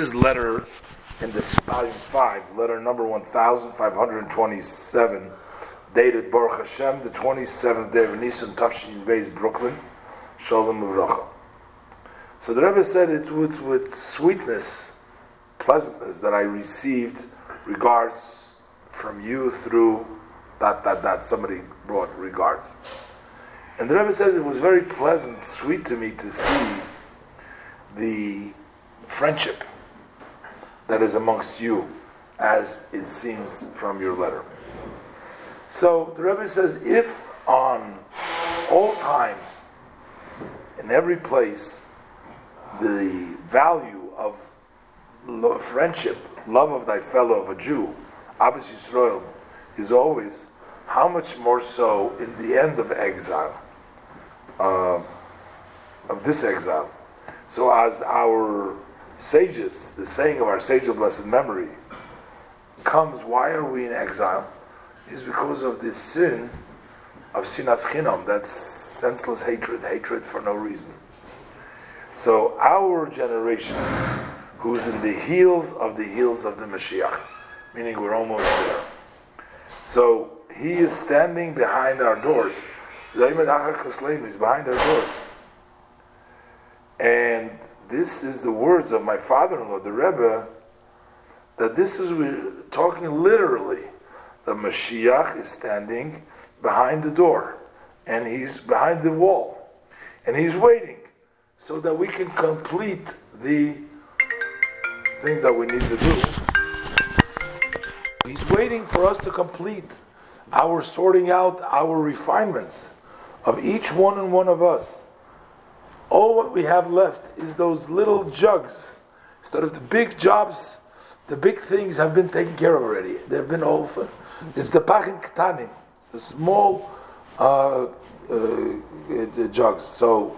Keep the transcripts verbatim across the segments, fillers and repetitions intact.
is letter in the volume five, letter number one thousand five hundred twenty-seven, dated Baruch Hashem, the twenty-seventh day of Nisan, Tafshin Beis, Brooklyn, Shalom Uvracha. So the Rebbe said it with, with sweetness, pleasantness that I received regards from you through that, that, that somebody brought regards. And the Rebbe says it was very pleasant, sweet to me to see the friendship that is amongst you, as it seems from your letter. So the Rebbe says, if on all times, in every place, the value of lo- friendship, love of thy fellow, of a Jew, Ahavas Yisrael, is always, how much more so in the end of exile, uh, of this exile. So as our sages, the saying of our sage of blessed memory comes, why are we in exile? Is because of this sin of sinas chinam, that's senseless hatred, hatred for no reason. So our generation, who's in the heels of the heels of the Mashiach, meaning we're almost there. So he is standing behind our doors. He's behind our doors. And this is the words of my father-in-law, the Rebbe, that this is, we're talking literally. The Mashiach is standing behind the door, and he's behind the wall, and he's waiting so that we can complete the things that we need to do. He's waiting for us to complete our sorting out, our refinements of each one and one of us. All what we have left is those little jugs. Instead of the big jobs, the big things have been taken care of already. They've been over. It's the pachin ktanim, the small uh, uh, jugs. So,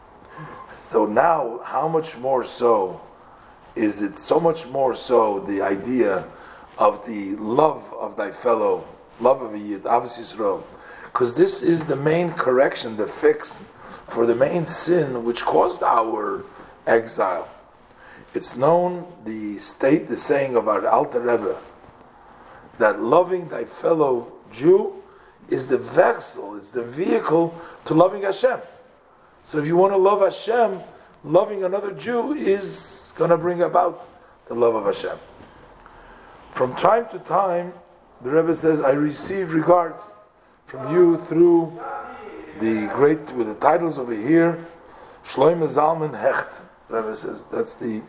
so now, how much more so is it? So much more so the idea of the love of thy fellow, love of a Yid, Ahavas Yisrael, because this is the main correction, the fix for the main sin which caused our exile. It's known, the state, the saying of our Alter Rebbe, that loving thy fellow Jew is the vessel, it's the vehicle to loving Hashem. So if you want to love Hashem, loving another Jew is going to bring about the love of Hashem. From time to time, the Rebbe says, I receive regards from you through the great, with the titles over here, Shloime Zalman Hecht. The Rebbe says, that's the,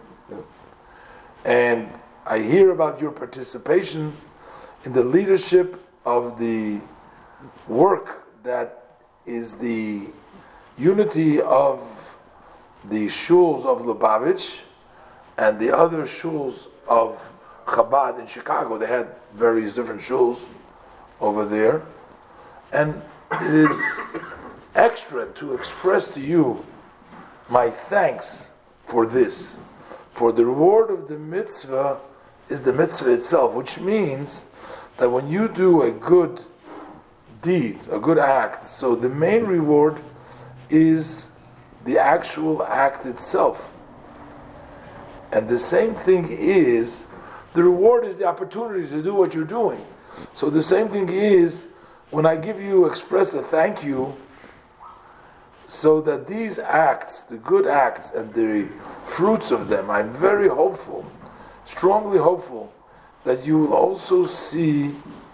and I hear about your participation in the leadership of the work that is the unity of the shuls of Lubavitch and the other shuls of Chabad in Chicago. They had various different shuls over there, and it is extra to express to you my thanks for this. For the reward of the mitzvah is the mitzvah itself, which means that when you do a good deed, a good act, so the main reward is the actual act itself. And the same thing is, the reward is the opportunity to do what you're doing. So the same thing is, when I give you, express a thank you, so that these acts, the good acts and the fruits of them, I'm very hopeful, strongly hopeful, that you will also see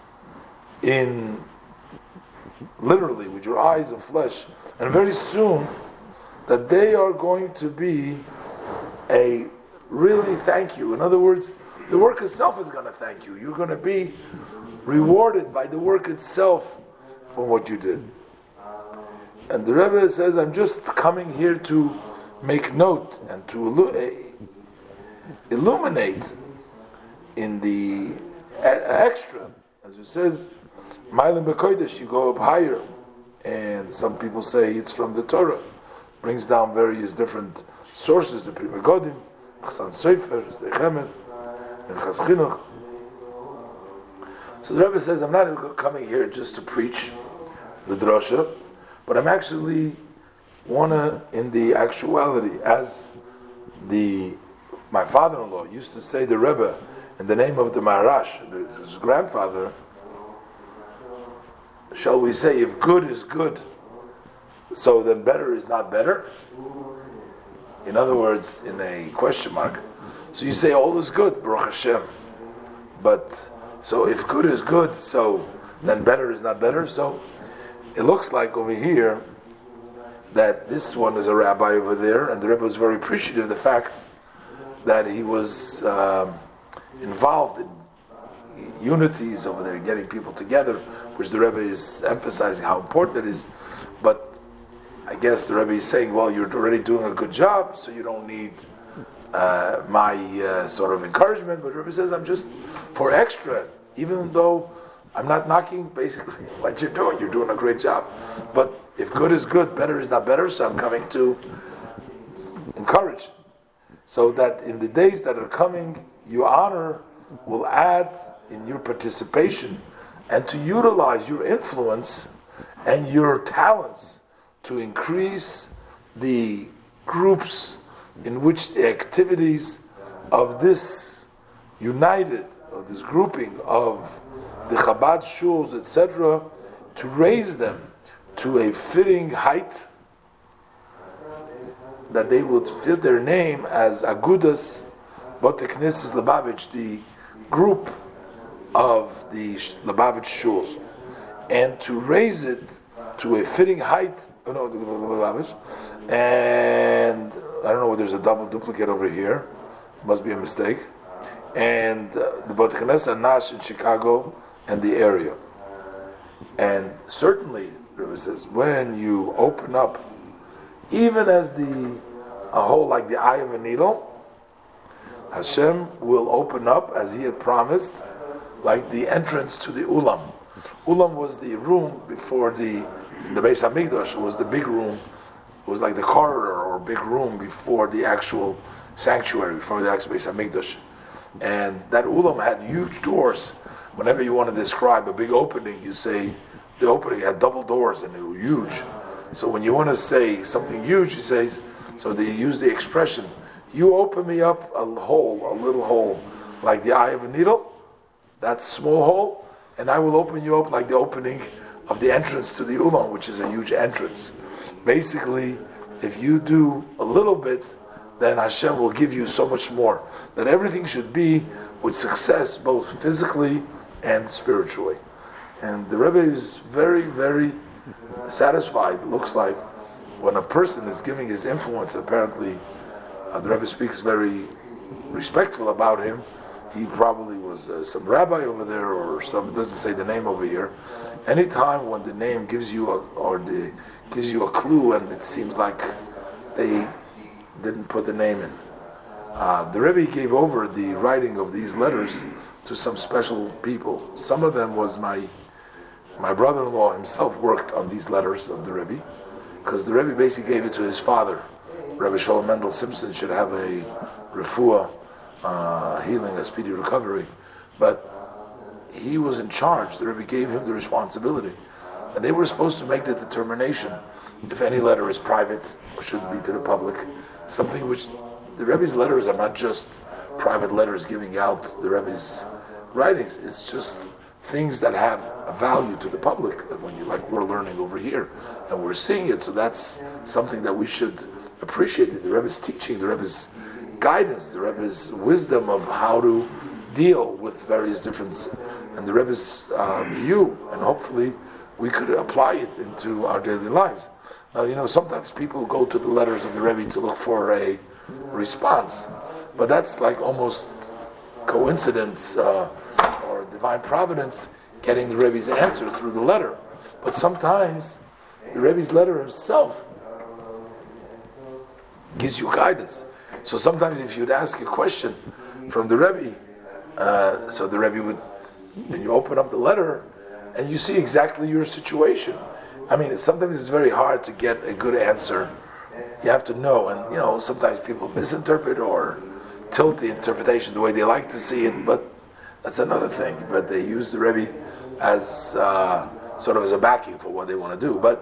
in, literally, with your eyes of flesh, and very soon, that they are going to be a really thank you. In other words, the work itself is going to thank you. You're going to be rewarded by the work itself for what you did. And the Rebbe says, I'm just coming here to make note and to illu- illuminate in the extra, as it says, Mailim B'Kodesh, you go up higher. And some people say it's from the Torah. Brings down various different sources, the Pri Megadim, Chassan Sofer, Sdei Chemed, and Chas Chinuch. So the Rebbe says, I'm not coming here just to preach the drasha, but I'm actually wanna, in the actuality, as the my father-in-law used to say the Rebbe in the name of the Maharash, his grandfather, shall we say, if good is good, so then better is not better? In other words, in a question mark. So you say all is good, Baruch Hashem. But, so if good is good, so then better is not better? So it looks like over here that this one is a rabbi over there, and the Rebbe was very appreciative of the fact that he was um, involved in unities over there, getting people together, which the Rebbe is emphasizing how important it is. But I guess the Rebbe is saying, well, you're already doing a good job, so you don't need uh, my uh, sort of encouragement. But the Rebbe says, I'm just for extra, even though I'm not knocking basically what you're doing. You're doing a great job. But if good is good, better is not better, so I'm coming to encourage. So that in the days that are coming, your honor will add in your participation and to utilize your influence and your talents to increase the groups in which the activities of this united, of this grouping of the Chabad shuls, et cetera, to raise them to a fitting height, that they would fit their name as Agudas Botei Knesses Lubavitch, the group of the Lubavitch shuls, and to raise it to a fitting height. Oh no, the Lubavitch, and I don't know whether there's a double duplicate over here. Must be a mistake. And uh, the Botei Knesset Nash in Chicago and the area. And certainly, the Rebbe says, when you open up, even as the a hole like the eye of a needle, Hashem will open up as He had promised, like the entrance to the Ulam. Ulam was the room before the the Beis Hamikdash. It was the big room. It was like the corridor or big room before the actual sanctuary, before the actual Beis Hamikdash. And that Ulam had huge doors. Whenever you want to describe a big opening, you say the opening had double doors and they were huge. So when you want to say something huge, you say, so they use the expression, you open me up a hole, a little hole, like the eye of a needle, that small hole, and I will open you up like the opening of the entrance to the Ulam, which is a huge entrance. Basically, if you do a little bit, then Hashem will give you so much more. That everything should be with success, both physically and spiritually. And the Rebbe is very, very satisfied, looks like, when a person is giving his influence. Apparently, uh, the Rebbe speaks very respectful about him. He probably was uh, some rabbi over there, or some, doesn't say the name over here. Anytime when the name gives you a, or the, gives you a clue, and it seems like they didn't put the name in. Uh, the Rebbe gave over the writing of these letters to some special people. Some of them was my my brother-in-law himself worked on these letters of the Rebbe, because the Rebbe basically gave it to his father. Rebbe Shalom Mendel Simpson should have a refuah, uh, healing, a speedy recovery, but he was in charge. The Rebbe gave him the responsibility, and they were supposed to make the determination if any letter is private or shouldn't be to the public. Something which the Rebbe's letters are not just private letters giving out the Rebbe's writings. It's just things that have a value to the public, when you, like we're learning over here, and we're seeing it. So that's something that we should appreciate. The Rebbe's teaching, the Rebbe's guidance, the Rebbe's wisdom of how to deal with various different, and the Rebbe's uh, view, and hopefully we could apply it into our daily lives. Now, you know, sometimes people go to the letters of the Rebbe to look for a response, but that's like almost coincidence uh, or divine providence, getting the Rebbe's answer through the letter. But sometimes the Rebbe's letter himself gives you guidance. So sometimes if you'd ask a question from the Rebbe, uh, so the Rebbe would, then you open up the letter and you see exactly your situation. I mean, sometimes it's very hard to get a good answer. You have to know, and you know, sometimes people misinterpret or tilt the interpretation the way they like to see it, but that's another thing. But they use the Rebbe as uh, sort of as a backing for what they want to do. But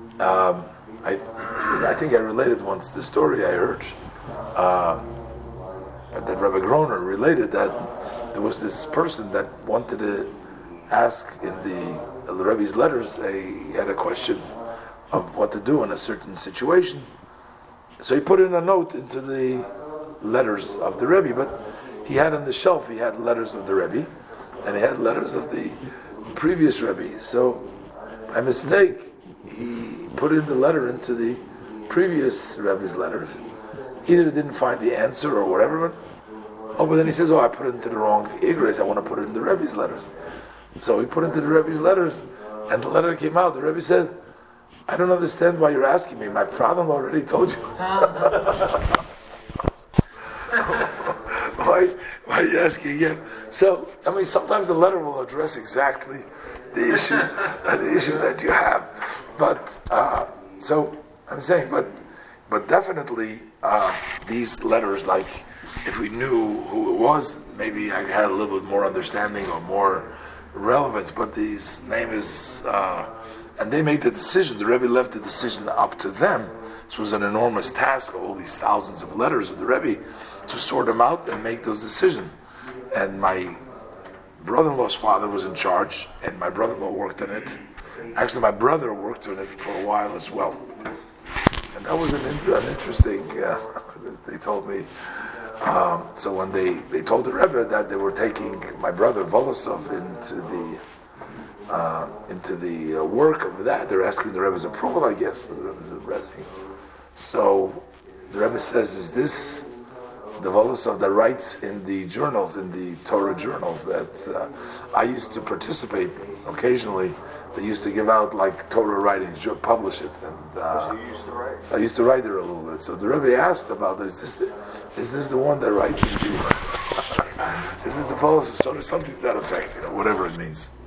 um, I, I think I related once the story I heard. Uh, that Rabbi Groner related that there was this person that wanted to ask in the, the Rebbe's letters, a, he had a question of what to do in a certain situation. So he put in a note into the letters of the Rebbe, but he had on the shelf, he had letters of the Rebbe, and he had letters of the previous Rebbe. So, by mistake, he put in the letter into the previous Rebbe's letters. Either didn't find the answer or whatever, but oh, but then he says, oh, I put it into the wrong Igres, I want to put it in the Rebbe's letters. So he put it into the Rebbe's letters, and the letter came out. The Rebbe said, I don't understand why you're asking me. My father already told you. why, why are you asking again? So, I mean, sometimes the letter will address exactly the issue, uh, the issue that you have. But, uh, so, I'm saying, but but definitely, uh, these letters, like, if we knew who it was, maybe I had a little bit more understanding or more relevance, but his name is, uh, and they made the decision, the Rebbe left the decision up to them. This was an enormous task, all these thousands of letters of the Rebbe, to sort them out and make those decisions. And my brother-in-law's father was in charge, and my brother-in-law worked on it. Actually, my brother worked on it for a while as well. And that was an, inter- an interesting, uh, they told me. Um, so when they, they told the Rebbe that they were taking my brother Volosov into the uh, into the uh, work of that, they're asking the Rebbe's approval, I guess. The Rebbe's asking. So the Rebbe says, "Is this the Volosov that writes in the journals, in the Torah journals that uh, I used to participate occasionally? They used to give out like Torah writings, publish it, and uh, so, you used to write. So I used to write there a little bit. So the Rebbe asked about, is this the, is this the one that writes in the, is this the Volosov? So there's something to that effect, you know, whatever it means."